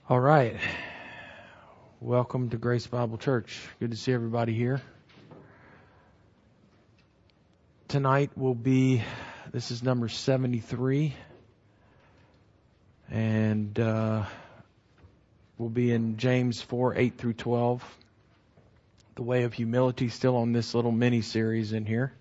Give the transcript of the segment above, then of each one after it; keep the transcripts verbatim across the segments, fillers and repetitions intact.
All right. Welcome to Grace Bible Church. Good to see everybody here. Tonight will be, this is number seventy-three. And uh, we'll be in James four, eight through twelve. The Way of Humility, still on this little mini-series in here.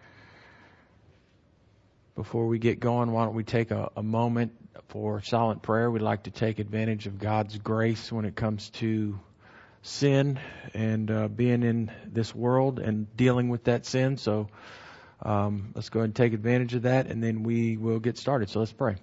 Before we get going, why don't we take a, a moment for silent prayer. We'd like to take advantage of God's grace when it comes to sin and uh, being in this world and dealing with that sin. So um, let's go ahead and take advantage of that, and then we will get started. So let's pray.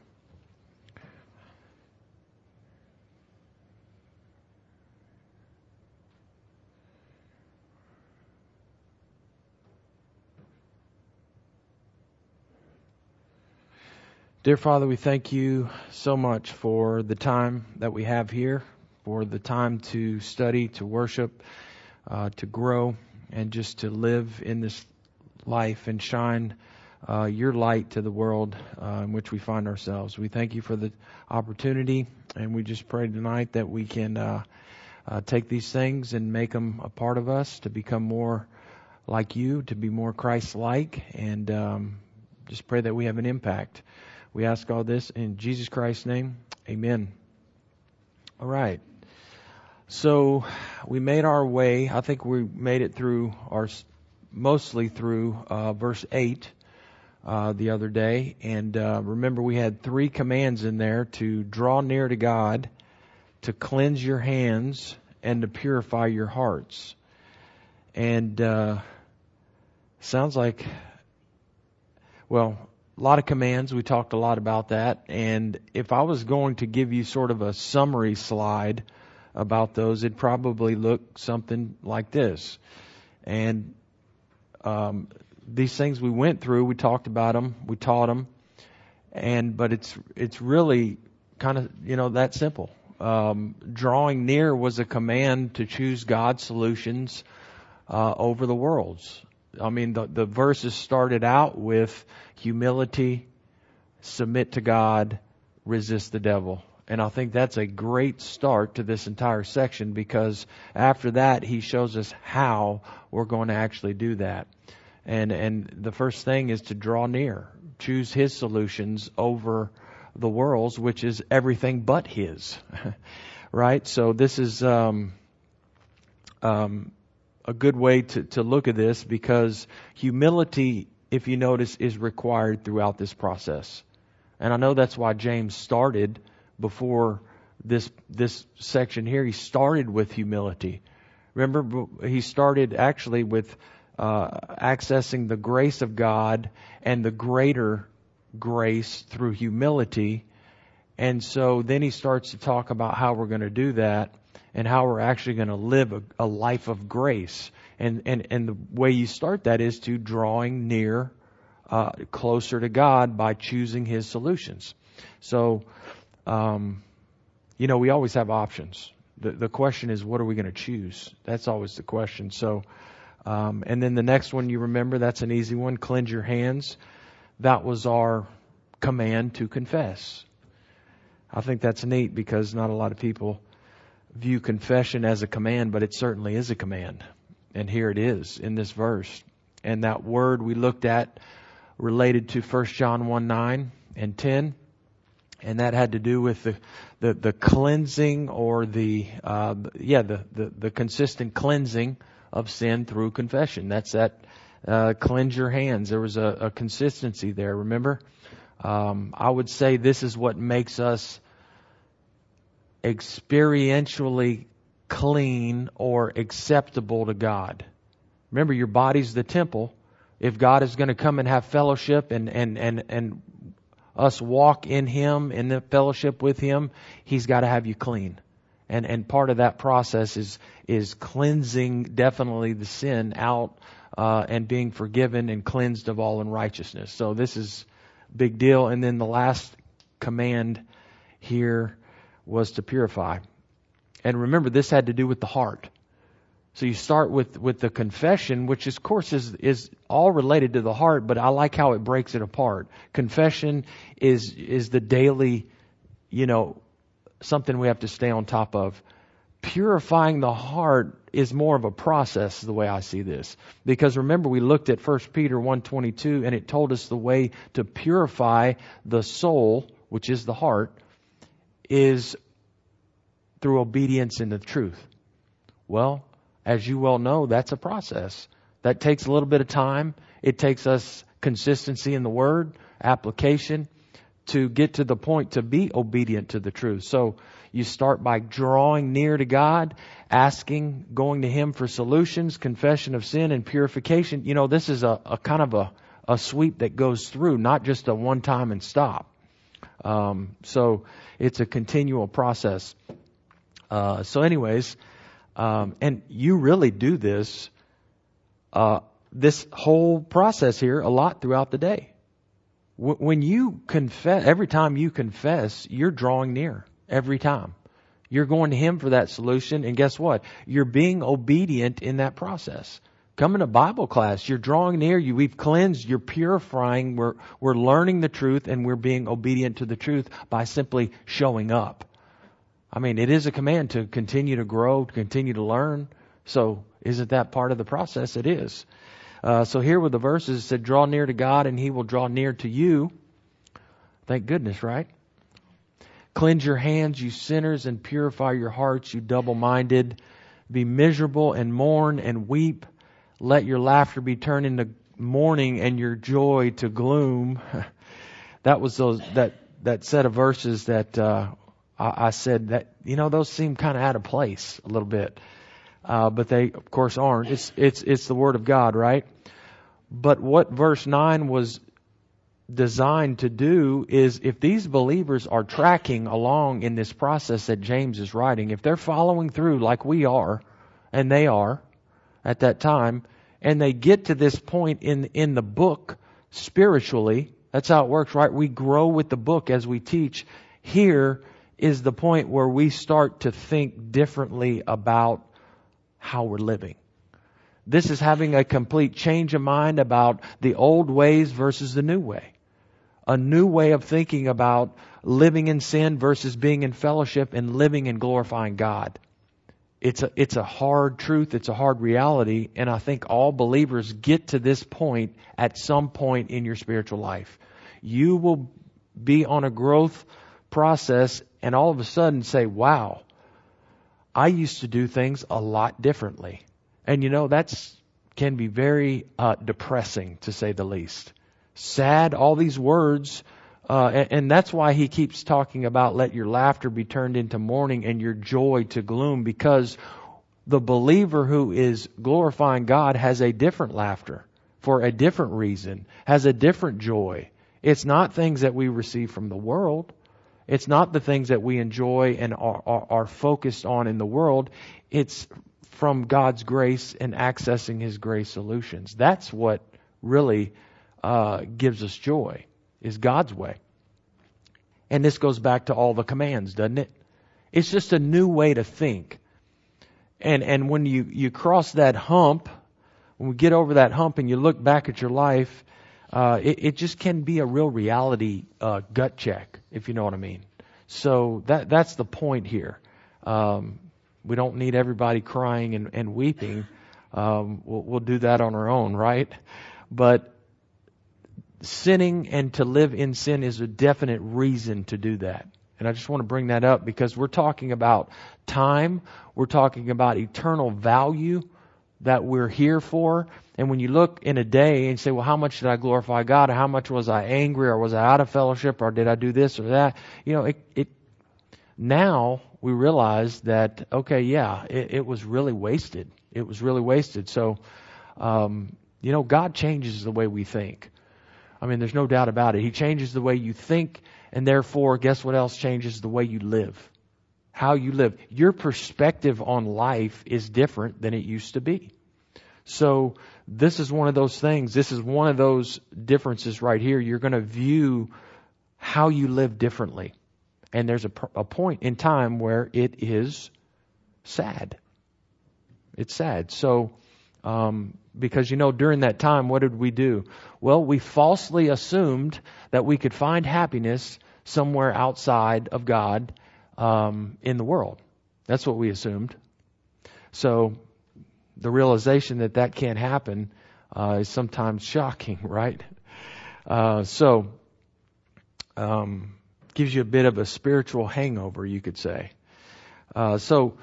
Dear Father, we thank you so much for the time that we have here, for the time to study, to worship, uh, to grow, and just to live in this life and shine uh, your light to the world uh, in which we find ourselves. We thank you for the opportunity, and we just pray tonight that we can uh, uh, take these things and make them a part of us, to become more like you, to be more Christ-like, and um, just pray that we have an impact. We ask all this in Jesus Christ's name. Amen. All right. So we made our way. I think we made it through our, mostly through uh, verse eight uh, the other day. And uh, remember, we had three commands in there: to draw near to God, to cleanse your hands, and to purify your hearts. And uh, sounds like, well, a lot of commands. We talked a lot about that. And if I was going to give you sort of a summary slide about those, it'd probably look something like this. And um, these things we went through, we talked about them, we taught them. And but it's it's really kind of, you know, that simple. Um, drawing near was a command to choose God's solutions uh, over the world's. I mean, the, the verses started out with humility, submit to God, resist the devil. And I think that's a great start to this entire section, because after that, he shows us how we're going to actually do that. And and the first thing is to draw near, choose his solutions over the world's, which is everything but his. Right? So this is um, um, a good way to, to look at this, because humility, if you notice, is required throughout this process. And I know that's why James started before this this section here. He started with humility. Remember, he started actually with uh, accessing the grace of God and the greater grace through humility. And so then he starts to talk about how we're going to do that, and how we're actually going to live a, a life of grace. And, and, and the way you start that is to drawing near, uh, closer to God by choosing his solutions. So, um, you know, we always have options. The, the question is, what are we going to choose? That's always the question. So, um, and then the next one, you remember, that's an easy one: cleanse your hands. That was our command to confess. I think that's neat, because not a lot of people view confession as a command, but it certainly is a command. And here it is in this verse. And that word we looked at related to First John one, nine and ten. And that had to do with the the, the cleansing, or the uh, yeah the, the the consistent cleansing of sin through confession. That's that uh, cleanse your hands. There was a, a consistency there. Remember, um, I would say this is what makes us experientially clean or acceptable to God. Remember, your body's the temple. If God is going to come and have fellowship and, and, and, and us walk in Him, in the fellowship with Him, He's got to have you clean. And and part of that process is is cleansing definitely the sin out uh, and being forgiven and cleansed of all unrighteousness. So this is a big deal. And then the last command here was to purify. And remember, this had to do with the heart. So you start with, with the confession, which of course is, is all related to the heart, but I like how it breaks it apart. Confession is, is the daily, you know, something we have to stay on top of. Purifying the heart is more of a process, the way I see this. Because remember, we looked at First Peter one twenty-two, and it told us the way to purify the soul, which is the heart, is through obedience in the truth. Well, as you well know, that's a process. That takes a little bit of time. It takes us consistency in the Word, application, to get to the point to be obedient to the truth. So you start by drawing near to God, asking, going to Him for solutions, confession of sin, and purification. You know, this is a, a kind of a, a sweep that goes through, not just a one time and stop. Um, so it's a continual process. Uh, so anyways, um, and you really do this, uh, this whole process here a lot throughout the day. W- when you confess, every time you confess, you're drawing near. Every time. You're going to Him for that solution. And guess what? You're being obedient in that process. Coming to Bible class, you're drawing near. You, we've cleansed. You're purifying. We're, we're learning the truth, and we're being obedient to the truth by simply showing up. I mean, it is a command to continue to grow, to continue to learn. So isn't that part of the process? It is. Uh, so here with the verses, it said, draw near to God and He will draw near to you. Thank goodness, right? Cleanse your hands, you sinners, and purify your hearts, you double-minded. Be miserable and mourn and weep. Let your laughter be turned into mourning and your joy to gloom. That was those that that set of verses that uh, I, I said that, you know, those seem kind of out of place a little bit, uh, but they of course aren't. It's it's it's the Word of God, right? But what verse nine was designed to do is, if these believers are tracking along in this process that James is writing, if they're following through like we are, and they are at that time, and they get to this point in in the book spiritually, that's how it works, right? We grow with the book as we teach. Here is the point where we start to think differently about how we're living. This is having a complete change of mind about the old ways versus the new way. A new way of thinking about living in sin versus being in fellowship and living and glorifying God. It's a, it's a hard truth. It's a hard reality. And I think all believers get to this point at some point in your spiritual life. You will be on a growth process and all of a sudden say, wow, I used to do things a lot differently. And you know, that's can be very uh, depressing, to say the least. Sad, all these words, uh, and, and that's why he keeps talking about let your laughter be turned into mourning and your joy to gloom, because the believer who is glorifying God has a different laughter for a different reason, has a different joy. It's not things that we receive from the world. It's not the things that we enjoy and are, are, are focused on in the world. It's from God's grace and accessing His grace solutions. That's what really uh, gives us joy, is God's way. And this goes back to all the commands, doesn't it? It's just a new way to think. And and when you, you cross that hump, when we get over that hump and you look back at your life, uh, it, it just can be a real reality uh, gut check, if you know what I mean. So that that's the point here. Um, we don't need everybody crying and, and weeping. Um, we'll, we'll do that on our own, right? But sinning and to live in sin is a definite reason to do that. And I just want to bring that up because we're talking about time. We're talking about eternal value that we're here for. And when you look in a day and say, well, how much did I glorify God? Or how much was I angry? Or was I out of fellowship? Or did I do this or that? You know, it, it now we realize that, okay, yeah, it, it was really wasted. It was really wasted. So, um, you know, God changes the way we think. I mean, there's no doubt about it. He changes the way you think, and therefore, guess what else changes? The way you live. How you live. Your perspective on life is different than it used to be. So this is one of those things. This is one of those differences right here. You're going to view how you live differently. And there's a, a point in time where it is sad. It's sad. So, um, because, you know, during that time, what did we do? Well, we falsely assumed that we could find happiness somewhere outside of God, um, in the world. That's what we assumed. So the realization that that can't happen uh, is sometimes shocking, right? Uh, so um, gives you a bit of a spiritual hangover, you could say. Uh, so,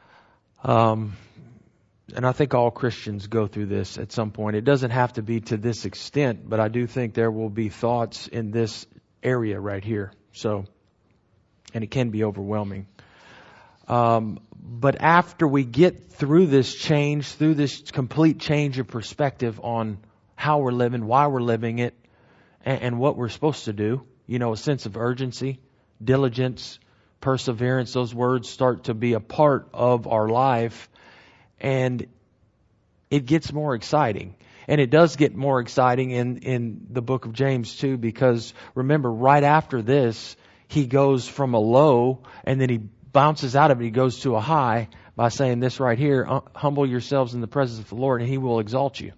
um, and I think all Christians go through this at some point. It doesn't have to be to this extent, but I do think there will be thoughts in this area right here. So, and it can be overwhelming. Um, but after we get through this change, through this complete change of perspective on how we're living, why we're living it, and, and what we're supposed to do, you know, a sense of urgency, diligence, perseverance, those words start to be a part of our life, and it gets more exciting. And it does get more exciting in, in the book of James too, because remember, right after this, he goes from a low and then he bounces out of it. He goes to a high by saying this right here, humble yourselves in the presence of the Lord and he will exalt you.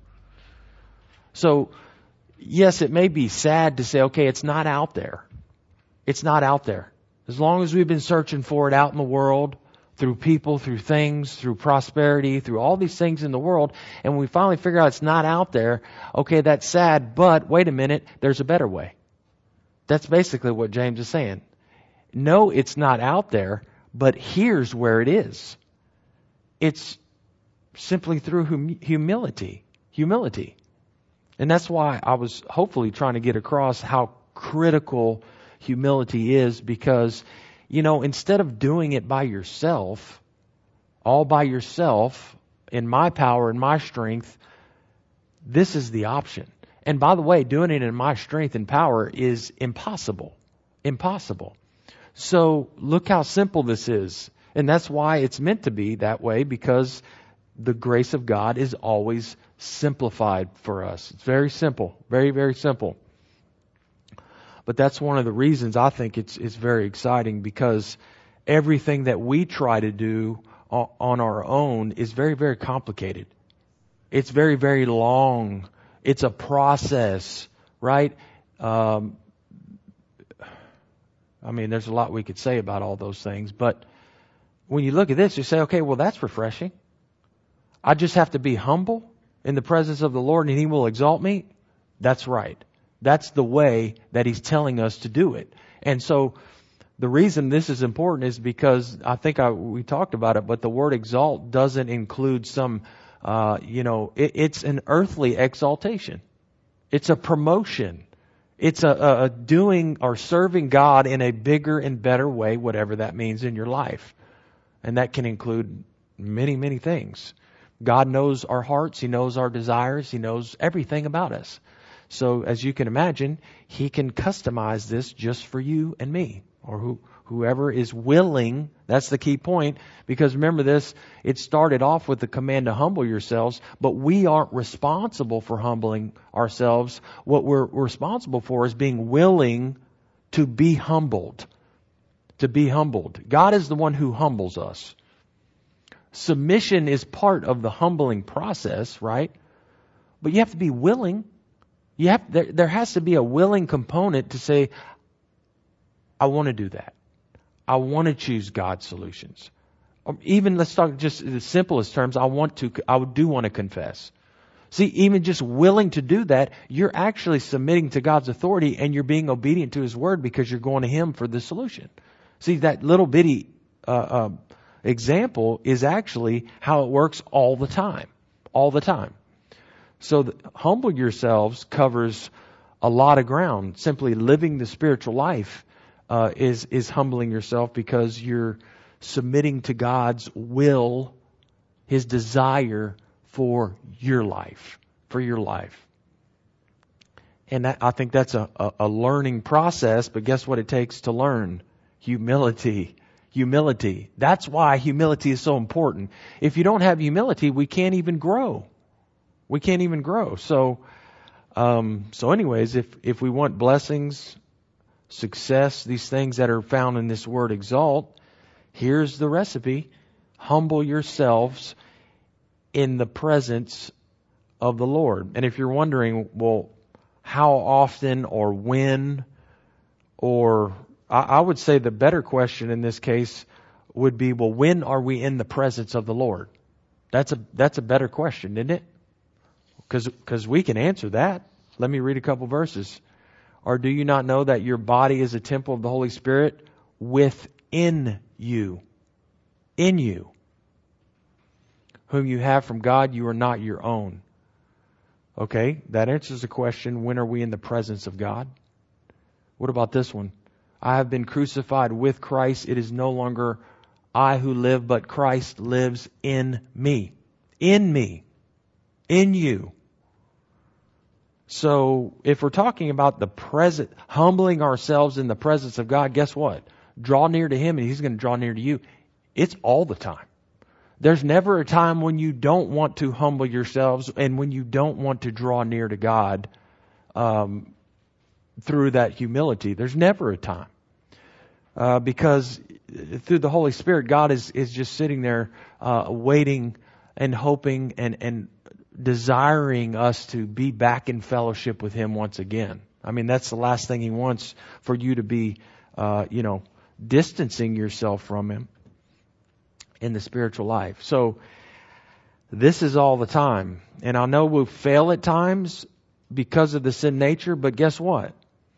So, yes, it may be sad to say, okay, it's not out there. It's not out there. As long as we've been searching for it out in the world, through people, through things, through prosperity, through all these things in the world, and when we finally figure out it's not out there, okay, that's sad, but wait a minute, there's a better way. That's basically what James is saying. No, it's not out there, but here's where it is. It's simply through hum- humility. Humility. And that's why I was hopefully trying to get across how critical humility is, because you know, instead of doing it by yourself, all by yourself, in my power and my strength, this is the option. And by the way, doing it in my strength and power is impossible. Impossible. So look how simple this is. And that's why it's meant to be that way, because the grace of God is always simplified for us. It's very simple. Very, very simple. But that's one of the reasons I think it's it's very exciting, because everything that we try to do on our own is very, very complicated. It's very, very long. It's a process, right? Um, I mean, there's a lot we could say about all those things. But when you look at this, you say, okay, well, that's refreshing. I just have to be humble in the presence of the Lord and He will exalt me. That's right. That's the way that He's telling us to do it. And so the reason this is important is because I think I, we talked about it, but the word exalt doesn't include some, uh, you know, it, it's an earthly exaltation. It's a promotion. It's a, a, a doing or serving God in a bigger and better way, whatever that means in your life. And that can include many, many things. God knows our hearts. He knows our desires. He knows everything about us. So as you can imagine, He can customize this just for you and me, or who, whoever is willing. That's the key point, because remember this, it started off with the command to humble yourselves, but we aren't responsible for humbling ourselves. What we're responsible for is being willing to be humbled. To be humbled. God is the one who humbles us. Submission is part of the humbling process, right? But you have to be willing. You have, there, there has to be a willing component to say, I want to do that. I want to choose God's solutions. Or even, let's talk just in the simplest terms, I want to, I do want to confess. See, even just willing to do that, you're actually submitting to God's authority and you're being obedient to His word, because you're going to Him for the solution. See, that little bitty uh, uh, example is actually how it works all the time. All the time. So the, humble yourselves covers a lot of ground. Simply living the spiritual life uh, is is humbling yourself, because you're submitting to God's will, His desire for your life, for your life. And that, I think that's a, a, a learning process. But guess what it takes to learn? Humility. Humility. That's why humility is so important. If you don't have humility, we can't even grow. We can't even grow. So, um, so anyways, if, if we want blessings, success, these things that are found in this word exalt, here's the recipe. Humble yourselves in the presence of the Lord. And if you're wondering, well, how often or when or I, I would say the better question in this case would be, well, when are we in the presence of the Lord? That's a that's a better question, isn't it? Because because we can answer that. Let me read a couple verses. Or do you not know that your body is a temple of the Holy Spirit within you? In you. Whom you have from God, you are not your own. Okay, that answers the question, when are we in the presence of God? What about this one? I have been crucified with Christ. It is no longer I who live, but Christ lives in me. In me. In you. So if we're talking about the present, humbling ourselves in the presence of God, guess what? Draw near to Him and He's going to draw near to you. It's all the time. There's never a time when you don't want to humble yourselves and when you don't want to draw near to God um, through that humility. There's never a time. Uh, because through the Holy Spirit, God is, is just sitting there uh, waiting and hoping and, and desiring us to be back in fellowship with Him once again. I mean, that's the last thing He wants, for you to be, uh, you know, distancing yourself from Him in the spiritual life. So this is all the time. And I know we'll fail at times because of the sin nature, but guess what?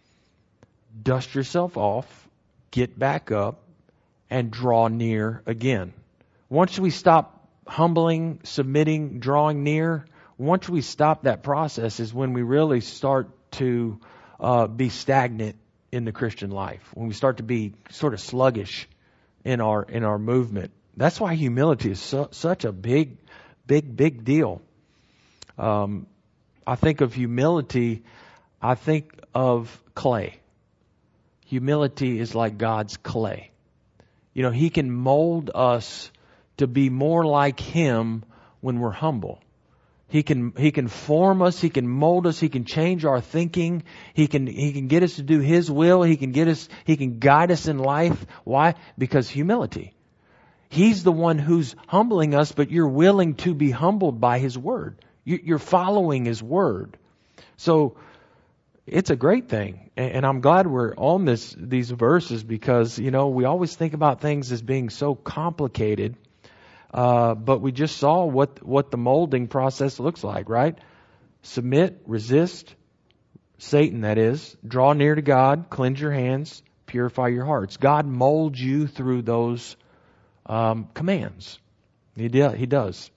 Dust yourself off, get back up, and draw near again. Once we stop humbling, submitting, drawing near, once we stop that process is when we really start to uh, be stagnant in the Christian life. When we start to be sort of sluggish in our in our movement. That's why humility is so, such a big, big, big deal. Um, I think of humility, I think of clay. Humility is like God's clay. You know, He can mold us to be more like Him when we're humble. He can He can form us, He can mold us, He can change our thinking, He can He can get us to do His will, He can get us He can guide us in life. Why? Because humility. He's the one who's humbling us, but you're willing to be humbled by His Word. You're following His Word. So it's a great thing. And I'm glad we're on this these verses because, you know, we always think about things as being so complicated. Uh, but we just saw what, what the molding process looks like, right? Submit, resist, Satan that is, draw near to God, cleanse your hands, purify your hearts. God molds you through those um, commands. He, de- he does.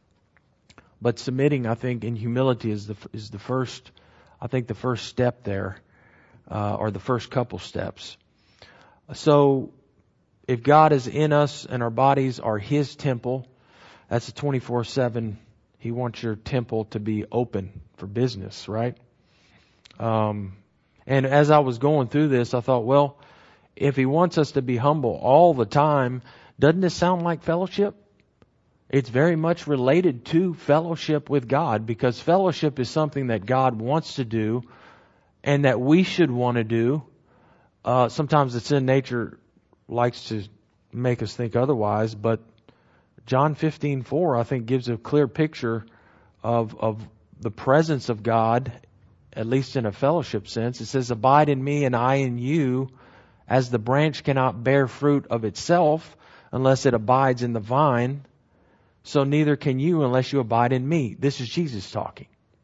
But submitting, I think, in humility is the is the first, I think, the first step there, uh, or the first couple steps. So, if God is in us and our bodies are His temple, that's a twenty-four seven. He wants your temple to be open for business, right? Um, and as I was going through this, I thought, well, if He wants us to be humble all the time, doesn't this sound like fellowship? It's very much related to fellowship with God, because fellowship is something that God wants to do and that we should want to do. Uh, sometimes the sin nature likes to make us think otherwise, but John fifteen four, I think, gives a clear picture of of the presence of God, at least in a fellowship sense. It says, abide in me and I in you, as the branch cannot bear fruit of itself unless it abides in the vine, so neither can you unless you abide in me. This is Jesus talking.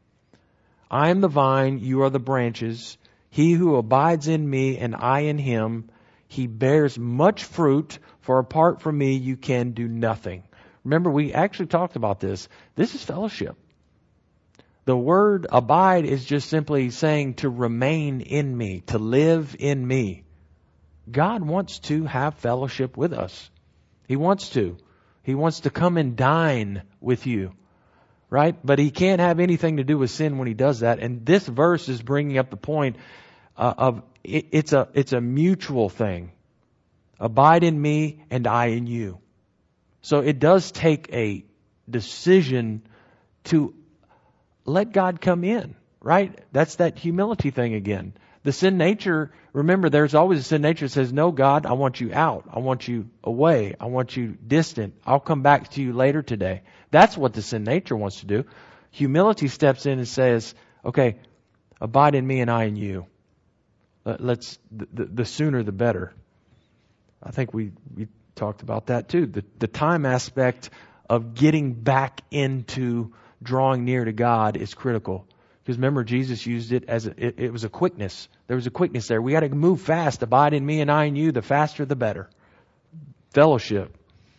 I am the vine, you are the branches. He who abides in me and I in him, he bears much fruit, for apart from me you can do nothing. Remember, we actually talked about this. This is fellowship. The word abide is just simply saying to remain in me, to live in me. God wants to have fellowship with us. He wants to. He wants to come and dine with you, right? But He can't have anything to do with sin when He does that. And this verse is bringing up the point uh, of it, it's a it's a mutual thing. Abide in me and I in you. So it does take a decision to let God come in, right? That's that humility thing again. The sin nature, remember, there's always a sin nature that says, no, God, I want you out. I want you away. I want you distant. I'll come back to you later today. That's what the sin nature wants to do. Humility steps in and says, okay, abide in me and I in you. Let's the, the sooner the better. I think we, we talked about that too. The, the time aspect of getting back into drawing near to God is critical. Because remember, Jesus used it as a, it, it was a quickness. There was a quickness there. We got to move fast. Abide in me and I in you. The faster, the better. Fellowship.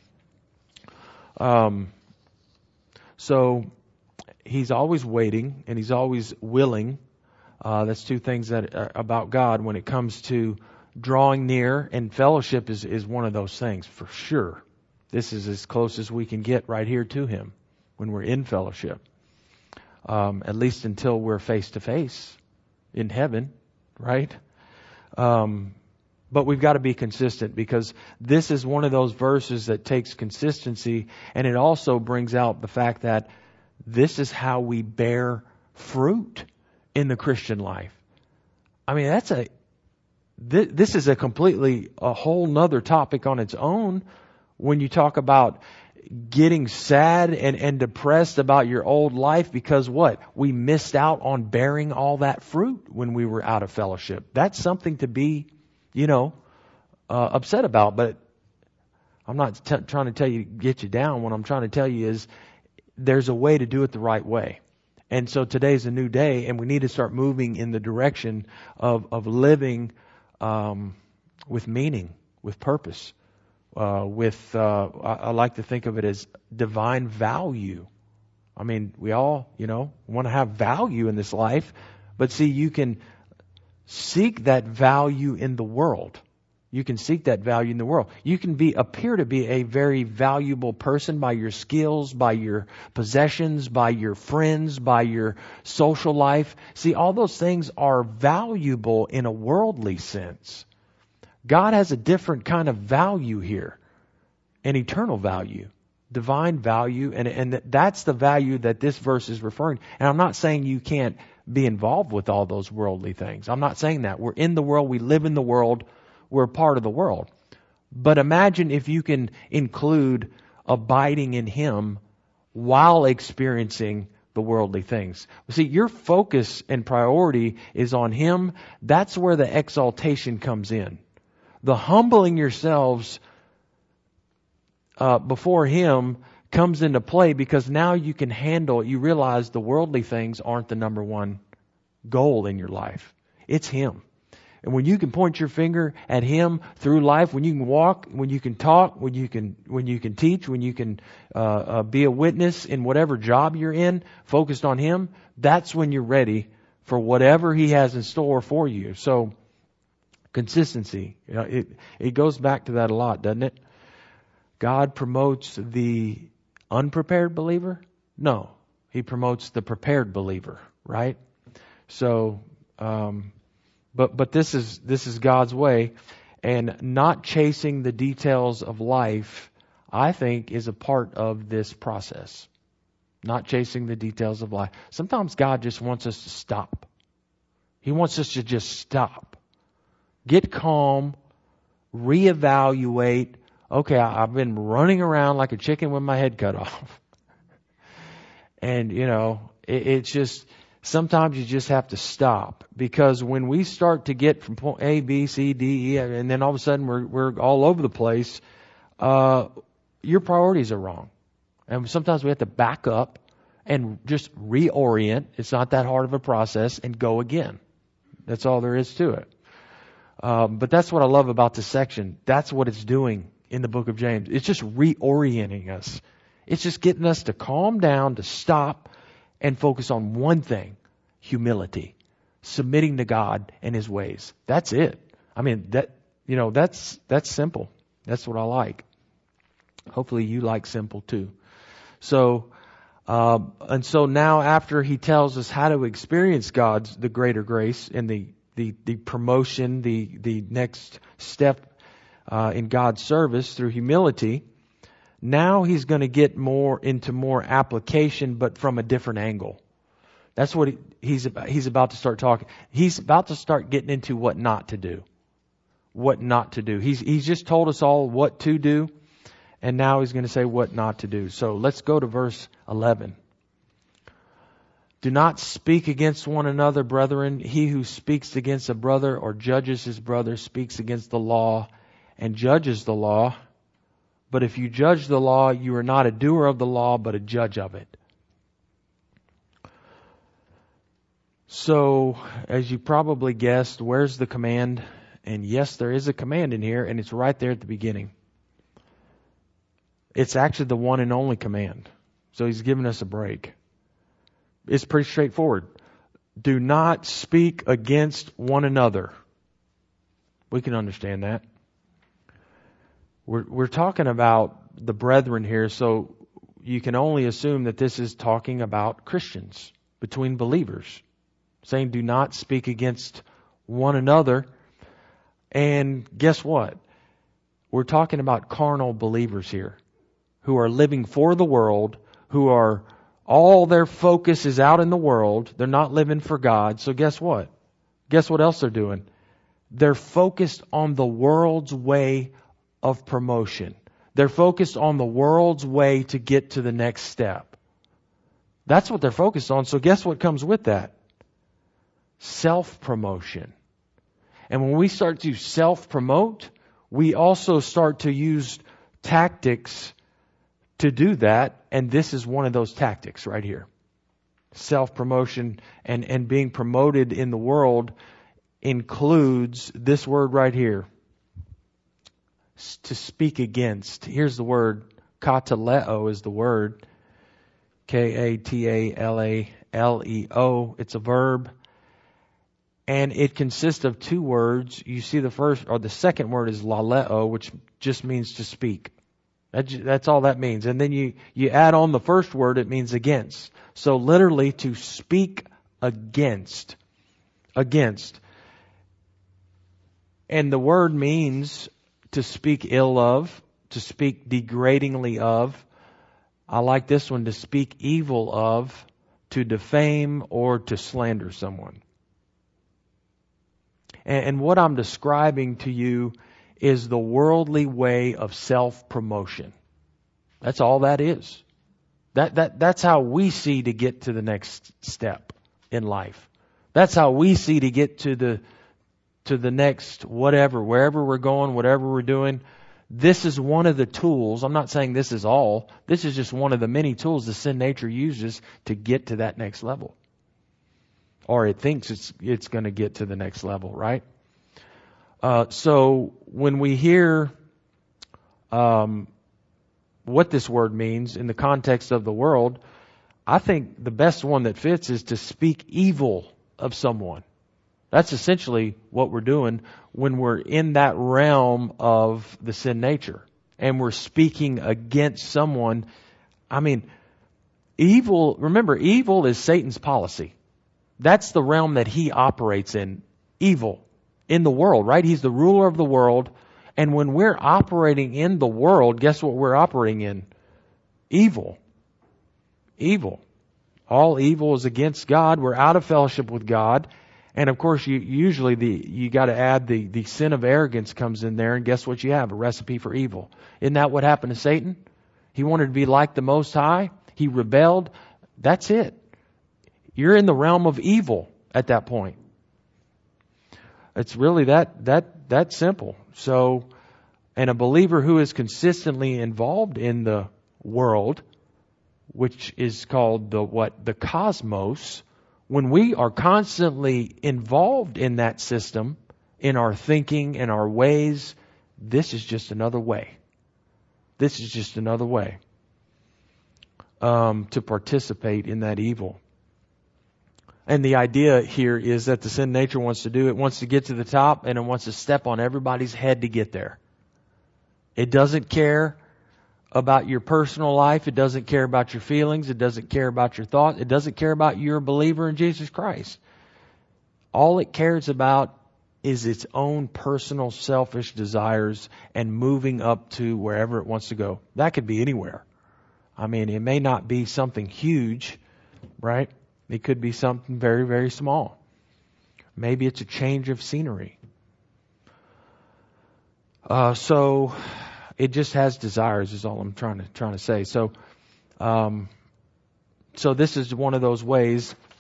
Um. So He's always waiting and He's always willing. Uh, that's two things that are about God when it comes to drawing near, and fellowship is, is one of those things for sure. This is as close as we can get right here to Him when we're in fellowship. Um, at least until we're face to face in heaven, right? Um, but we've got to be consistent, because this is one of those verses that takes consistency, and it also brings out the fact that this is how we bear fruit in the Christian life. I mean, that's a th- this is a completely a whole nother topic on its own when you talk about getting sad and, and depressed about your old life because what? We missed out on bearing all that fruit when we were out of fellowship. That's something to be, you know, uh, upset about. But I'm not t- trying to tell you to get you down. What I'm trying to tell you is there's a way to do it the right way. And so today's a new day, and we need to start moving in the direction of, of living um, with meaning, with purpose. Uh, with, uh, I, I like to think of it as divine value. I mean, we all, you know, want to have value in this life, but see, you can seek that value in the world. You can seek that value in the world. You can be appear to be a very valuable person by your skills, by your possessions, by your friends, by your social life. See, all those things are valuable in a worldly sense. God has a different kind of value here, an eternal value, divine value, and, and that's the value that this verse is referring to. And I'm not saying you can't be involved with all those worldly things. I'm not saying that. We're in the world, we live in the world, we're a part of the world. But imagine if you can include abiding in Him while experiencing the worldly things. See, your focus and priority is on Him. That's where the exaltation comes in. The humbling yourselves uh, before Him comes into play, because now you can handle, you realize the worldly things aren't the number one goal in your life. It's Him. And when you can point your finger at Him through life, when you can walk, when you can talk, when you can when you can teach, when you can uh, uh, be a witness in whatever job you're in, focused on Him, that's when you're ready for whatever He has in store for you. So, consistency. You know, it it goes back to that a lot, doesn't it? God promotes the unprepared believer? No. He promotes the prepared believer, right? So, um, but but this is this is God's way, and not chasing the details of life, I think, is a part of this process. Not chasing the details of life. Sometimes God just wants us to stop. He wants us to just stop. Get calm, reevaluate. Okay, I've been running around like a chicken with my head cut off. And, you know, it, it's just, sometimes you just have to stop. Because when we start to get from point A, B, C, D, E, and then all of a sudden we're, we're all over the place, uh, your priorities are wrong. And sometimes we have to back up and just reorient. It's not that hard of a process, and go again. That's all there is to it. Um, but that's what I love about this section. That's what it's doing in the book of James. It's just reorienting us. It's just getting us to calm down, to stop, and focus on one thing: humility, submitting to God and His ways. That's it. I mean, that you know, that's that's simple. That's what I like. Hopefully, you like simple too. So, uh, and so now, after he tells us how to experience God's the greater grace and the the the promotion, the the next step uh, in God's service through humility, now he's going to get more into more application, but from a different angle. That's what he, he's about. He's about to start talking. He's about to start getting into what not to do. What not to do. He's he's just told us all what to do, and now he's going to say what not to do. So let's go to verse eleven. Do not speak against one another, brethren. He who speaks against a brother or judges his brother speaks against the law and judges the law. But if you judge the law, you are not a doer of the law, but a judge of it. So, as you probably guessed, where's the command? And yes, there is a command in here, and it's right there at the beginning. It's actually the one and only command. So he's giving us a break. It's pretty straightforward. Do not speak against one another. We can understand that. We're, we're talking about the brethren here, so you can only assume that this is talking about Christians, between believers. Saying do not speak against one another. And guess what? We're talking about carnal believers here who are living for the world, who are all their focus is out in the world. They're not living for God. So guess what? Guess what else they're doing? They're focused on the world's way of promotion. They're focused on the world's way to get to the next step. That's what they're focused on. So guess what comes with that? Self-promotion. And when we start to self-promote, we also start to use tactics to do that. And this is one of those tactics right here. Self-promotion and, and being promoted in the world includes this word right here. To speak against. Here's the word. Kataleo is the word. K A T A L A L E O. It's a verb. And it consists of two words. You see the first, or the second word is laleo, which just means to speak. That, that's all that means. And then you, you add on the first word, it means against. So literally to speak against. Against. And the word means to speak ill of, to speak degradingly of. I like this one, to speak evil of, to defame or to slander someone. And, and what I'm describing to you is the worldly way of self-promotion. That's all that is. That, that, that's how we see to get to the next step in life. That's how we see to get to the to the next whatever, wherever we're going, whatever we're doing. This is one of the tools. I'm not saying this is all. This is just one of the many tools the sin nature uses to get to that next level. Or it thinks it's it's going to get to the next level, right? Uh, so when we hear um, what this word means in the context of the world, I think the best one that fits is to speak evil of someone. That's essentially what we're doing when we're in that realm of the sin nature and we're speaking against someone. I mean, evil, remember, evil is Satan's policy. That's the realm that he operates in. Evil in the world, right? He's the ruler of the world. And when we're operating in the world, guess what we're operating in? Evil. Evil. All evil is against God. We're out of fellowship with God. And of course, you usually the you got to add the, the sin of arrogance comes in there. And guess what you have? A recipe for evil. Isn't that what happened to Satan? He wanted to be like the Most High. He rebelled. That's it. You're in the realm of evil at that point. It's really that that that simple. So, and a believer who is consistently involved in the world, which is called the what? The cosmos. When we are constantly involved in that system, in our thinking and our ways, this is just another way. This is just another way um, to participate in that evil. And the idea here is that the sin nature wants to do, it wants to get to the top and it wants to step on everybody's head to get there. It doesn't care about your personal life. It doesn't care about your feelings. It doesn't care about your thoughts. It doesn't care about you're a believer in Jesus Christ. All it cares about is its own personal selfish desires and moving up to wherever it wants to go. That could be anywhere. I mean, it may not be something huge, right? It could be something very, very small. Maybe it's a change of scenery. Uh, so it just has desires is all I'm trying to trying to say. So, um, so this is one of those ways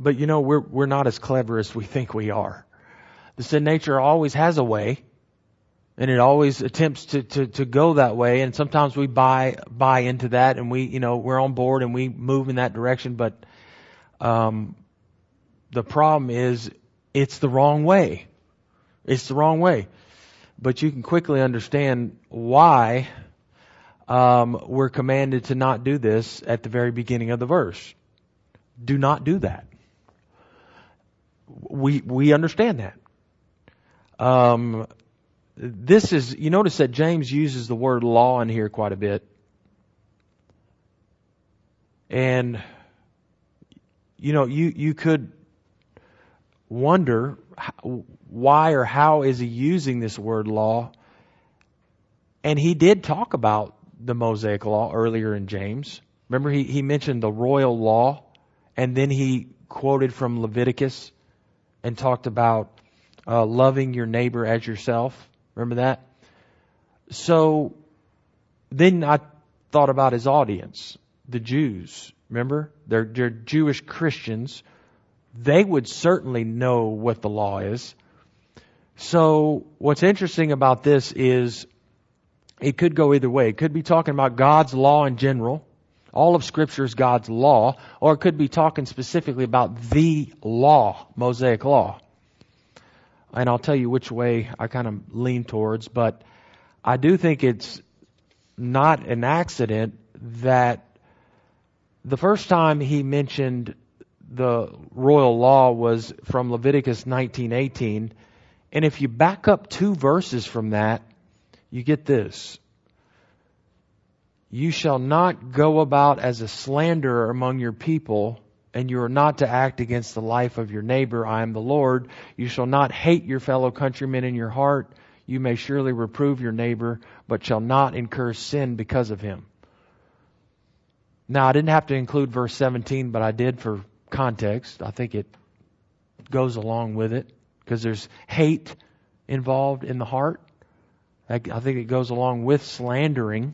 but you know, we're we're not as clever as we think we are. The sin nature always has a way, and it always attempts to, to, to go that way. And sometimes we buy buy into that, and we you know we're on board and we move in that direction. But um, the problem is, it's the wrong way. It's the wrong way. But you can quickly understand why um, we're commanded to not do this at the very beginning of the verse. Do not do that. We we understand that. Um, this is, you notice that James uses the word law in here quite a bit. And, you know, you, you could wonder how, why or how is he using this word law? And he did talk about the Mosaic law earlier in James. Remember, he, he mentioned the royal law, and then he quoted from Leviticus and talked about Uh, loving your neighbor as yourself. Remember that? So then I thought about his audience, the Jews. Remember? They're, they're Jewish Christians. They would certainly know what the law is. So what's interesting about this is it could go either way. It could be talking about God's law in general. All of Scripture is God's law. Or it could be talking specifically about the law, Mosaic law. And I'll tell you which way I kind of lean towards, but I do think it's not an accident that the first time he mentioned the royal law was from Leviticus nineteen eighteen. And if you back up two verses from that, you get this. You shall not go about as a slanderer among your people, and you are not to act against the life of your neighbor. I am the Lord. You shall not hate your fellow countrymen in your heart. You may surely reprove your neighbor, but shall not incur sin because of him. Now, I didn't have to include verse seventeen, but I did for context. I think it goes along with it because there's hate involved in the heart. I think it goes along with slandering.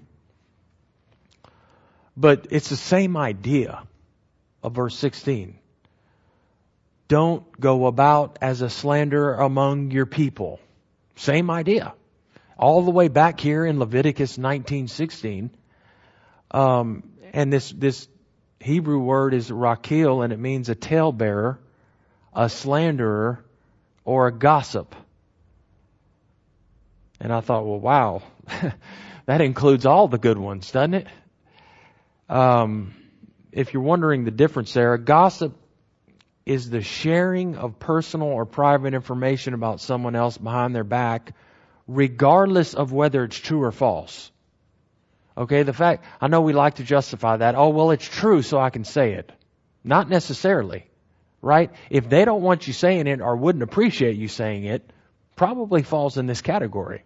But it's the same idea of verse sixteen. Don't go about as a slanderer among your people. Same idea. All the way back here in Leviticus nineteen sixteen. Um, and this, this Hebrew word is rakil, and it means a talebearer, a slanderer, or a gossip. And I thought, well, wow, that includes all the good ones, doesn't it? Um, if you're wondering the difference there, a gossip is the sharing of personal or private information about someone else behind their back, regardless of whether it's true or false. Okay, the fact, I know we like to justify that. Oh, well, it's true, so I can say it. Not necessarily, right? If they don't want you saying it or wouldn't appreciate you saying it, probably falls in this category.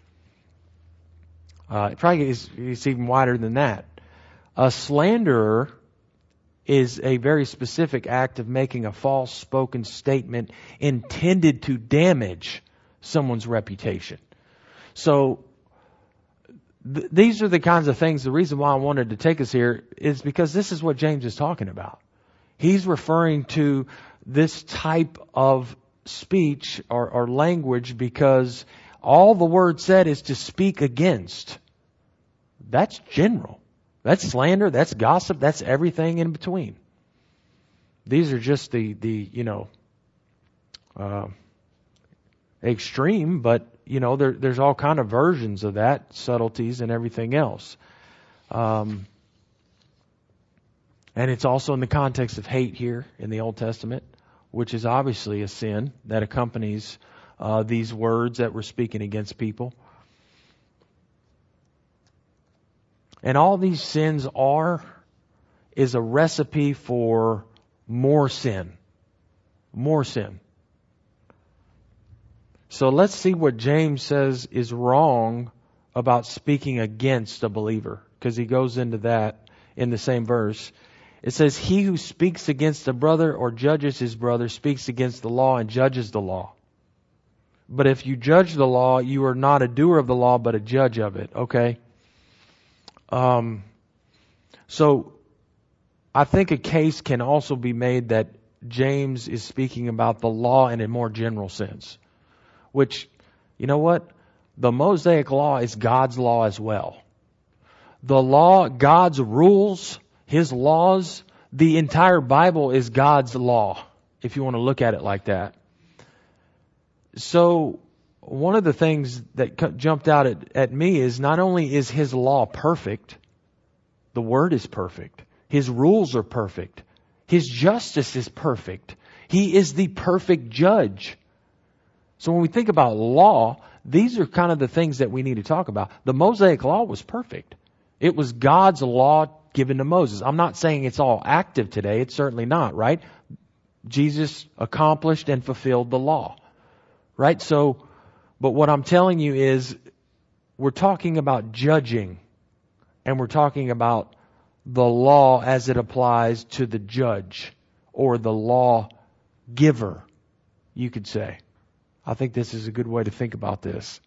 Uh, it probably is, it's even wider than that. A slanderer is a very specific act of making a false spoken statement intended to damage someone's reputation. So th- these are the kinds of things, the reason why I wanted to take us here is because this is what James is talking about. He's referring to this type of speech or, or language because all the word said is to speak against. That's general. That's slander, that's gossip, that's everything in between. These are just the, the you know, uh, extreme, but, you know, there, there's all kind of versions of that, subtleties and everything else. Um, and it's also in the context of hate here in the Old Testament, which is obviously a sin that accompanies uh, these words that we're speaking against people. And all these sins are, is a recipe for more sin. More sin. So let's see what James says is wrong about speaking against a believer, because he goes into that in the same verse. It says, he who speaks against a brother or judges his brother speaks against the law and judges the law. But if you judge the law, you are not a doer of the law, but a judge of it. Okay? Um, so I think a case can also be made that James is speaking about the law in a more general sense. Which, you know what? The Mosaic law is God's law as well. The law, God's rules, His laws, the entire Bible is God's law, if you want to look at it like that. So, one of the things that jumped out at, at me is not only is His law perfect, the Word is perfect. His rules are perfect. His justice is perfect. He is the perfect judge. So when we think about law, these are kind of the things that we need to talk about. The Mosaic law was perfect. It was God's law given to Moses. I'm not saying it's all active today. It's certainly not, right? Jesus accomplished and fulfilled the law, right? So, but what I'm telling you is we're talking about judging, and we're talking about the law as it applies to the judge or the law giver, you could say. I think this is a good way to think about this.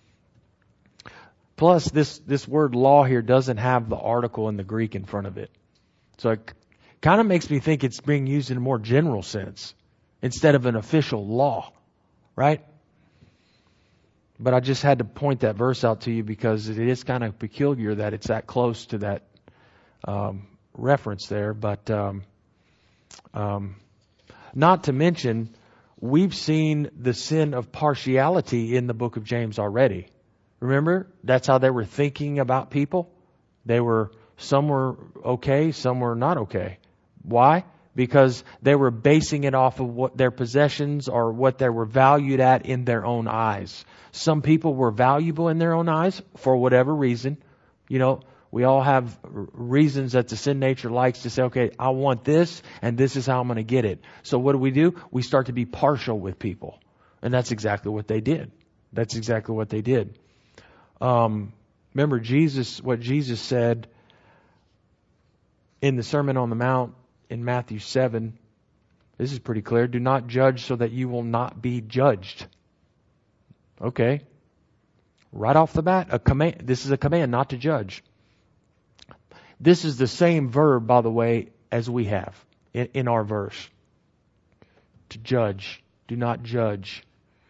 Plus, this, this word law here doesn't have the article in the Greek in front of it. So it kind of makes me think it's being used in a more general sense instead of an official law, right? But I just had to point that verse out to you because it is kind of peculiar that it's that close to that um, reference there. But um, um, not to mention, we've seen the sin of partiality in the book of James already. Remember, that's how they were thinking about people. They were, some were okay, some were not okay. Why? Because they were basing it off of what their possessions or what they were valued at in their own eyes. Some people were valuable in their own eyes for whatever reason. You know, we all have reasons that the sin nature likes to say, okay, I want this and this is how I'm going to get it. So what do we do? We start to be partial with people. And that's exactly what they did. That's exactly what they did. Um, remember Jesus, what Jesus said in the Sermon on the Mount in Matthew seven. This is pretty clear. Do not judge so that you will not be judged. Okay. Right off the bat, a command. This is a command not to judge. This is the same verb, by the way, as we have in, in our verse. To judge. Do not judge.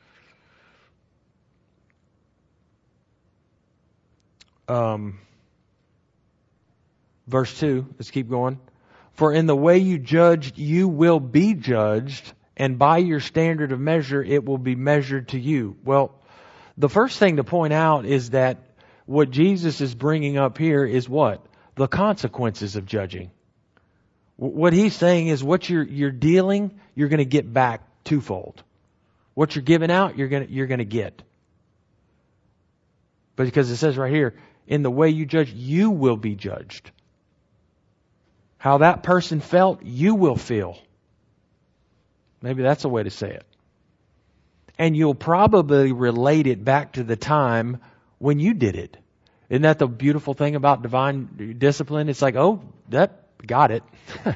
Um, verse two, let's keep going. For in the way you judged, you will be judged, and by your standard of measure, it will be measured to you. Well, the first thing to point out is that what Jesus is bringing up here is what? The consequences of judging. What he's saying is what you're, you're dealing, you're going to get back twofold. What you're giving out, you're going to, you're going to get. But because it says right here, in the way you judge, you will be judged. How that person felt, you will feel. Maybe that's a way to say it. And you'll probably relate it back to the time when you did it. Isn't that the beautiful thing about divine discipline? It's like, oh, that got it.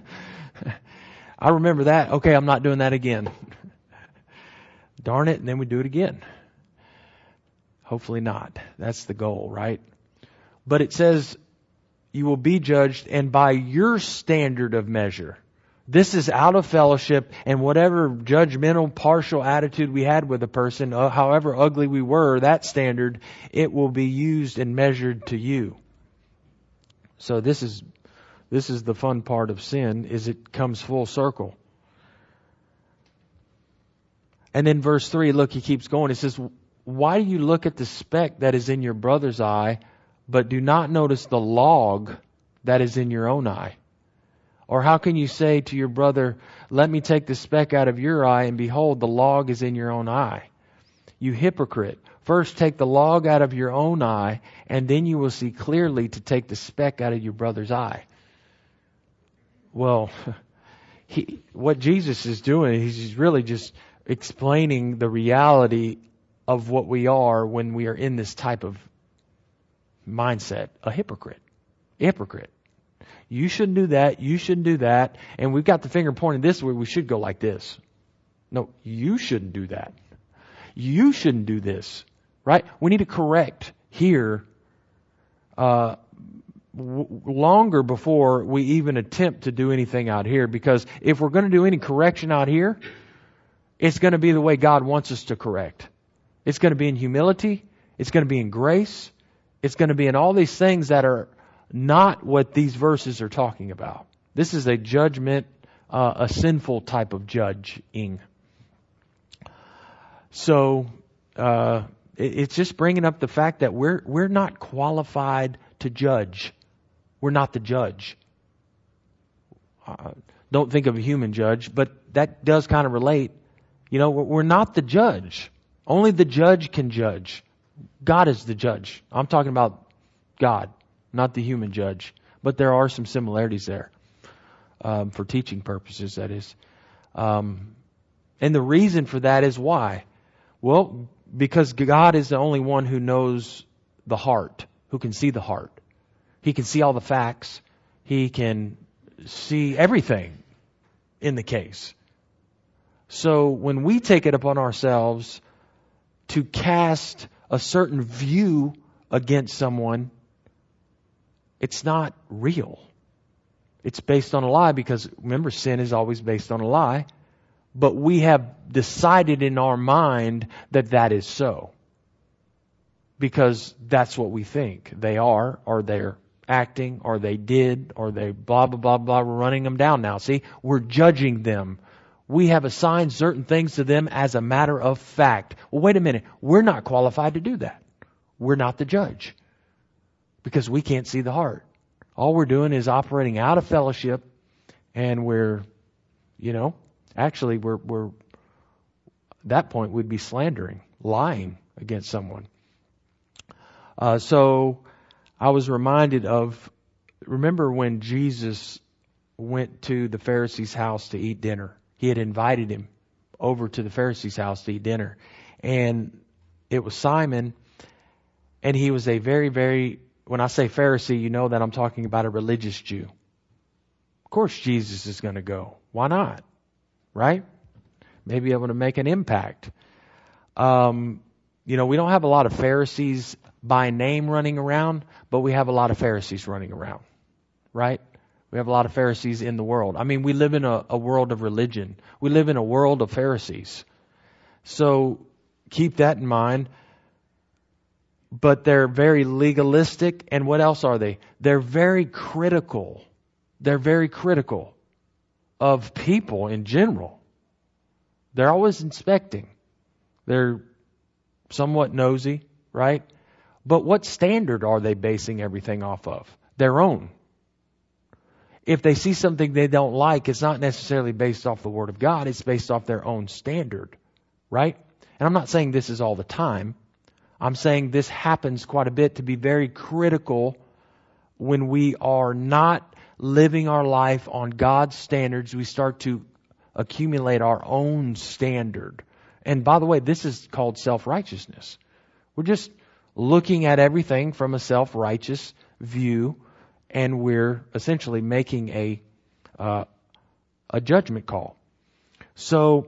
I remember that. Okay, I'm not doing that again. Darn it, and then we do it again. Hopefully not. That's the goal, right? But it says, you will be judged, and by your standard of measure. This is out of fellowship, and whatever judgmental, partial attitude we had with a person, uh, however ugly we were, that standard, it will be used and measured to you. So this is this is the fun part of sin, is it comes full circle. And then verse three, look, he keeps going. It says, why do you look at the speck that is in your brother's eye, but do not notice the log that is in your own eye? Or how can you say to your brother, let me take the speck out of your eye, and behold, the log is in your own eye? You hypocrite. First take the log out of your own eye, and then you will see clearly to take the speck out of your brother's eye. Well, he, what Jesus is doing, he's really just explaining the reality of what we are when we are in this type of mindset. A hypocrite. A hypocrite. You shouldn't do that. You shouldn't do that. And we've got the finger pointed this way. We should go like this. No, you shouldn't do that. You shouldn't do this. Right? We need to correct here uh, w- longer before we even attempt to do anything out here, because if we're going to do any correction out here, it's going to be the way God wants us to correct. It's going to be in humility. It's going to be in grace. It's going to be in all these things that are not what these verses are talking about. This is a judgment, uh, a sinful type of judging. So uh, it, it's just bringing up the fact that we're we're not qualified to judge. We're not the judge. Uh, don't think of a human judge, but that does kind of relate. You know, we're not the judge. Only the judge can judge. God is the judge. I'm talking about God, not the human judge. But there are some similarities there, um, for teaching purposes, that is. Um, and the reason for that is why? Well, because God is the only one who knows the heart, who can see the heart. He can see all the facts. He can see everything in the case. So when we take it upon ourselves to cast a certain view against someone, it's not real. It's based on a lie, because remember, sin is always based on a lie. But we have decided in our mind that that is so, because that's what we think they are, or they're acting, or they did, or they blah, blah, blah, blah. We're running them down now. See, we're judging them. We have assigned certain things to them as a matter of fact. Well, wait a minute. We're not qualified to do that. We're not the judge, because we can't see the heart. All we're doing is operating out of fellowship, and we're, you know, actually we're, we're, at that point we'd be slandering, lying against someone. Uh, so I was reminded of, remember when Jesus went to the Pharisee's house to eat dinner? He had invited him over to the Pharisee's house to eat dinner. And it was Simon, and he was a very, very, when I say Pharisee, you know that I'm talking about a religious Jew. Of course Jesus is going to go. Why not? Right? Maybe able to make an impact. Um, you know, we don't have a lot of Pharisees by name running around, but we have a lot of Pharisees running around. Right? We have a lot of Pharisees in the world. I mean, we live in a, a world of religion. We live in a world of Pharisees. So keep that in mind. But they're very legalistic. And what else are they? They're very critical. They're very critical of people in general. They're always inspecting. They're somewhat nosy, right? But what standard are they basing everything off of? Their own. If they see something they don't like, it's not necessarily based off the Word of God. It's based off their own standard, right? And I'm not saying this is all the time. I'm saying this happens quite a bit, to be very critical when we are not living our life on God's standards. We start to accumulate our own standard. And by the way, this is called self-righteousness. We're just looking at everything from a self-righteous view, and we're essentially making a uh, a judgment call. So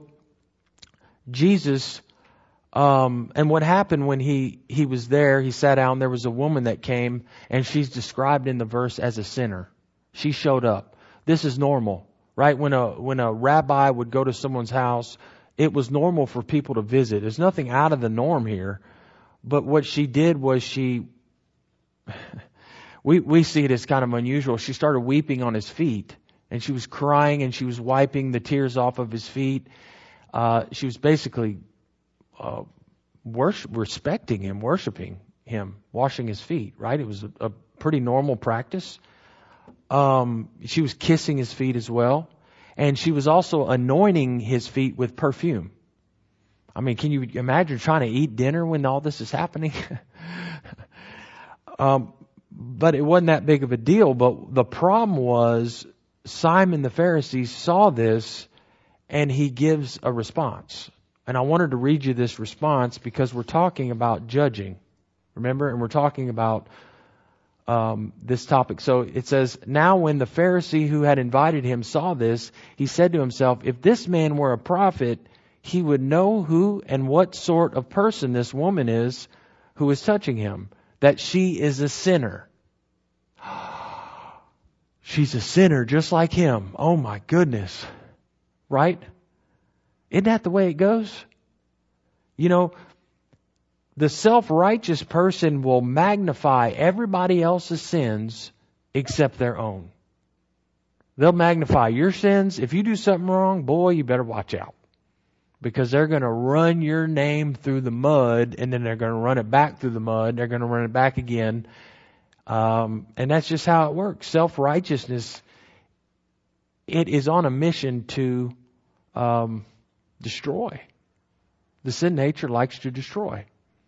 Jesus, um, and what happened when he, he was there, he sat down, there was a woman that came, and she's described in the verse as a sinner. She showed up. This is normal, right? When a when a rabbi would go to someone's house, it was normal for people to visit. There's nothing out of the norm here. But what she did was she... We we see it as kind of unusual. She started weeping on his feet, and she was crying, and she was wiping the tears off of his feet. Uh, she was basically uh, worship, respecting him, worshiping him, washing his feet, right? It was a, a pretty normal practice. Um, she was kissing his feet as well, and she was also anointing his feet with perfume. I mean, can you imagine trying to eat dinner when all this is happening? um But it wasn't that big of a deal. But the problem was Simon the Pharisee saw this, and he gives a response. And I wanted to read you this response because we're talking about judging. Remember? And we're talking about um, this topic. So it says, "Now when the Pharisee who had invited him saw this, he said to himself, 'If this man were a prophet, he would know who and what sort of person this woman is who is touching him, that she is a sinner.'" she's a sinner just like him. Oh my goodness. Right? Isn't that the way it goes? You know, the self-righteous person will magnify everybody else's sins except their own. They'll magnify your sins. If you do something wrong, boy, you better watch out. Because they're going to run your name through the mud, and then they're going to run it back through the mud. They're going to run it back again. Um, and that's just how it works. Self-righteousness, it is on a mission to um, destroy. The sin nature likes to destroy.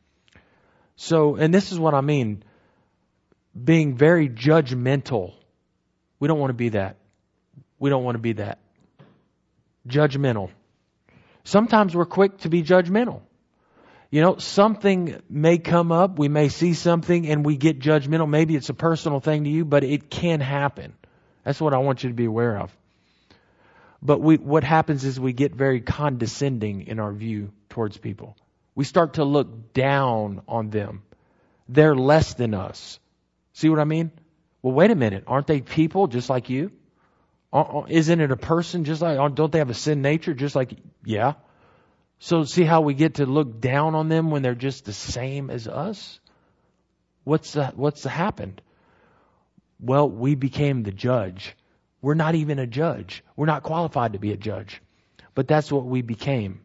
So, and this is what I mean, being very judgmental. We don't want to be that. We don't want to be that. Judgmental. Sometimes we're quick to be judgmental. You know, something may come up, we may see something and we get judgmental. Maybe it's a personal thing to you, but it can happen. That's what I want you to be aware of. But we, what happens is we get very condescending in our view towards people. We start to look down on them. They're less than us. See what I mean? Well, wait a minute. Aren't they people just like you? Isn't it a person just like, don't they have a sin nature just like, yeah. So see how we get to look down on them when they're just the same as us? What's the, what's the happened? Well, we became the judge. We're not even a judge. We're not qualified to be a judge. But that's what we became.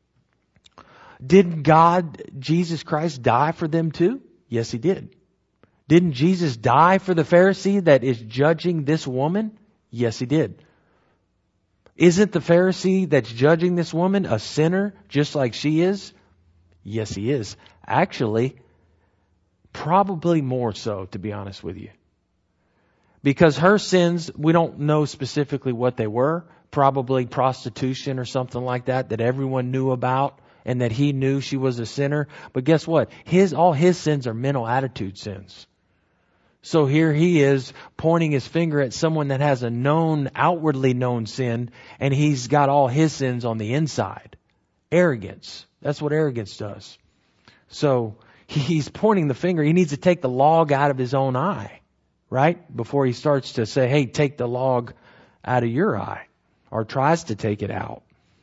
Didn't God, Jesus Christ, die for them too? Yes, He did. Didn't Jesus die for the Pharisee that is judging this woman? Yes, He did. Isn't the Pharisee that's judging this woman a sinner just like she is? Yes, he is. Actually, probably more so, to be honest with you. Because her sins, we don't know specifically what they were. Probably prostitution or something like that, that everyone knew about and that he knew she was a sinner. But guess what? His, all his sins are mental attitude sins. So here he is pointing his finger at someone that has a known, outwardly known sin, and he's got all his sins on the inside. Arrogance. That's what arrogance does. So he's pointing the finger. He needs to take the log out of his own eye, right? Before he starts to say, hey, take the log out of your eye, or tries to take it out.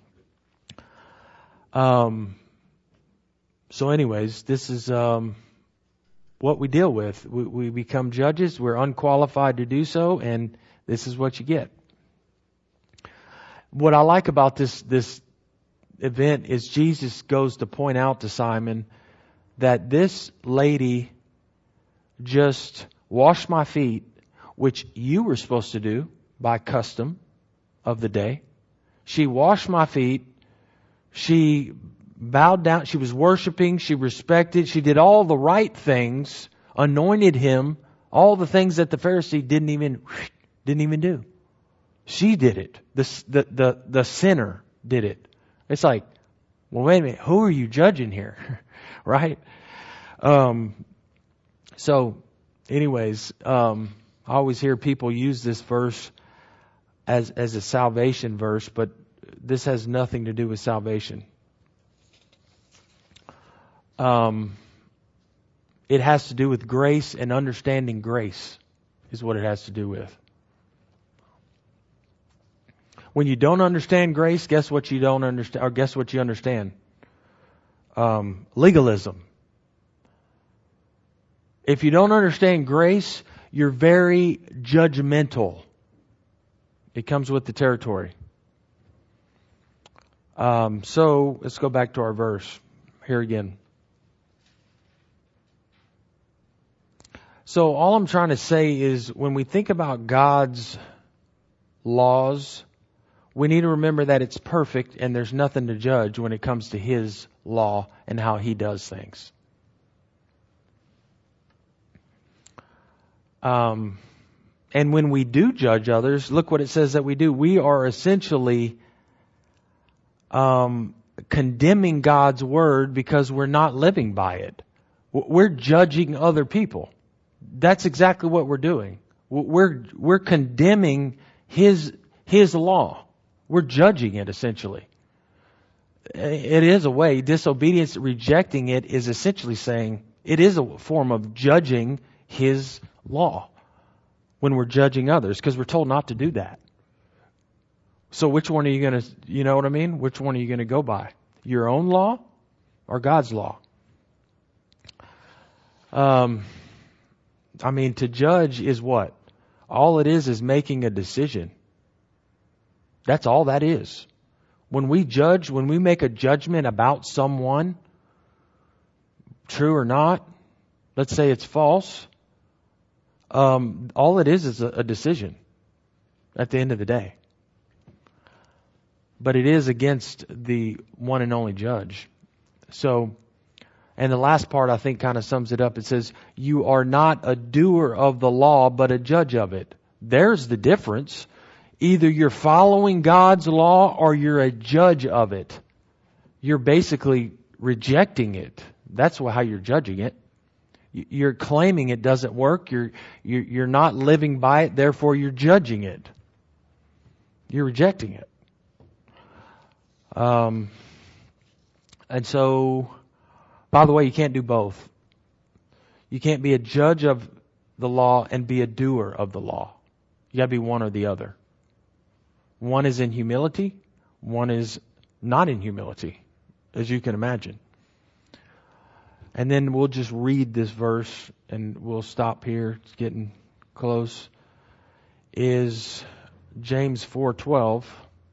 Um. So anyways, this is... Um, what we deal with. We, we become judges. We're unqualified to do so, and this is what you get. What I like about this, this event is Jesus goes to point out to Simon that this lady just washed my feet, which you were supposed to do by custom of the day. She washed my feet. She bowed down. She was worshiping. She respected. She did all the right things, anointed him, all the things that the Pharisee didn't even, didn't even do. She did it. The, the, the, the sinner did it. It's like, well, wait a minute. Who are you judging here? Right? Um, so anyways, um, I always hear people use this verse as, as a salvation verse, but this has nothing to do with salvation. Um, it has to do with grace and understanding grace is what it has to do with. When you don't understand grace, guess what you don't understand, or guess what you understand? Um, legalism. If you don't understand grace, you're very judgmental. It comes with the territory. Um, so let's go back to our verse here again. So all I'm trying to say is when we think about God's laws, we need to remember that it's perfect and there's nothing to judge when it comes to His law and how He does things. Um, and when we do judge others, look what it says that we do. We are essentially um, condemning God's word because we're not living by it. We're judging other people. That's exactly what we're doing. We're we're condemning His His law. We're judging it essentially. It is a way. Disobedience, rejecting it, is essentially saying it is a form of judging His law. when we're judging others, because we're told not to do that. So which one are you going to, you know what I mean? Which one are you going to go by? Your own law or God's law? Um, I mean, to judge is what? All it is is making a decision. That's all that is. When we judge, when we make a judgment about someone, true or not, let's say it's false, um, all it is is a, a decision at the end of the day. But it is against the one and only judge. So, and the last part I think kind of sums it up. It says, you are not a doer of the law, but a judge of it. There's the difference. Either you're following God's law or you're a judge of it. You're basically rejecting it. That's how you're judging it. You're claiming it doesn't work. You're, you're not living by it. Therefore, you're judging it. You're rejecting it. Um, and so, by the way, you can't do both. You can't be a judge of the law and be a doer of the law. You gotta be one or the other. One is in humility. One is not in humility, as you can imagine. And then we'll just read this verse and we'll stop here. It's getting close. Is James four twelve.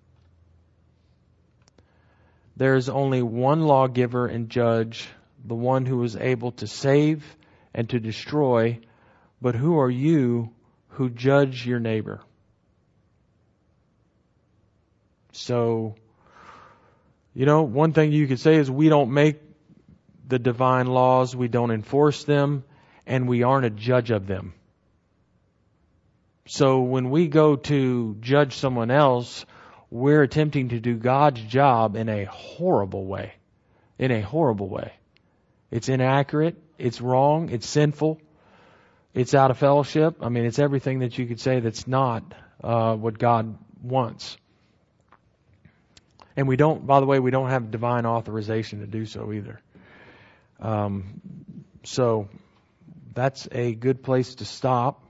There is only one lawgiver and judge, the one who is able to save and to destroy. But who are you who judge your neighbor? So, you know, one thing you could say is we don't make the divine laws, we don't enforce them, and we aren't a judge of them. So when we go to judge someone else, we're attempting to do God's job in a horrible way. In a horrible way. It's inaccurate, it's wrong, it's sinful, it's out of fellowship. I mean, it's everything that you could say that's not uh, what God wants. And we don't, by the way, we don't have divine authorization to do so either. Um, so that's a good place to stop.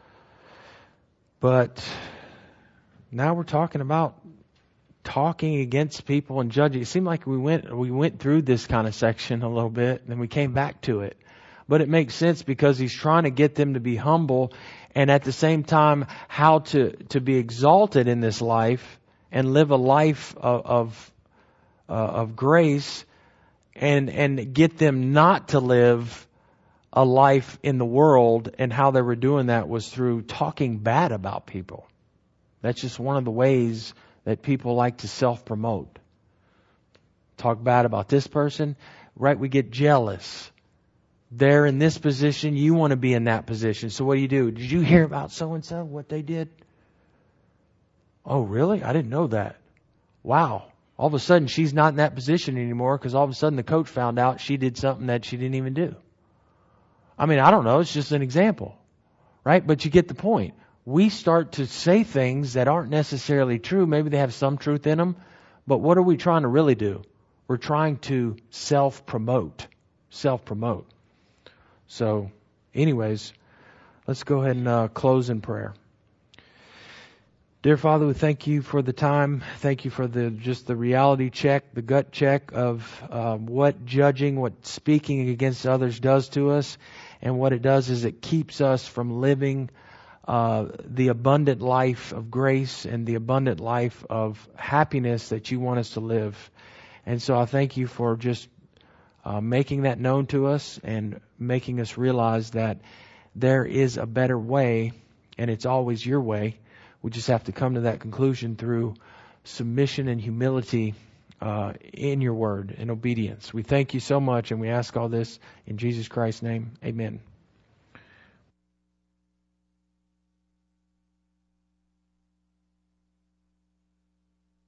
But now we're talking about talking against people and judging. It seemed like we went we went through this kind of section a little bit, and then we came back to it. But it makes sense because he's trying to get them to be humble, and at the same time, how to to be exalted in this life and live a life of of, uh, of grace, and and get them not to live a life in the world. And how they were doing that was through talking bad about people. That's just one of the ways that people like to self-promote. Talk bad about this person, right? We get jealous. They're in this position, you want to be in that position. So what do you do? Did you hear about so-and-so, what they did? Oh, really? I didn't know that. Wow. All of a sudden, she's not in that position anymore because all of a sudden the coach found out she did something that she didn't even do. I mean, I don't know. It's just an example, right? But you get the point. We start to say things that aren't necessarily true. Maybe they have some truth in them. But what are we trying to really do? We're trying to self-promote. Self-promote. So, anyways, let's go ahead and uh, close in prayer. Dear Father, we thank you for the time. Thank you for the just the reality check, the gut check of um, what judging, what speaking against others does to us. And what it does is it keeps us from living uh, the abundant life of grace and the abundant life of happiness that you want us to live. And so I thank you for just uh, making that known to us and making us realize that there is a better way, and it's always your way. We just have to come to that conclusion through submission and humility uh, in your word and obedience. We thank you so much, and we ask all this in Jesus Christ's name. Amen.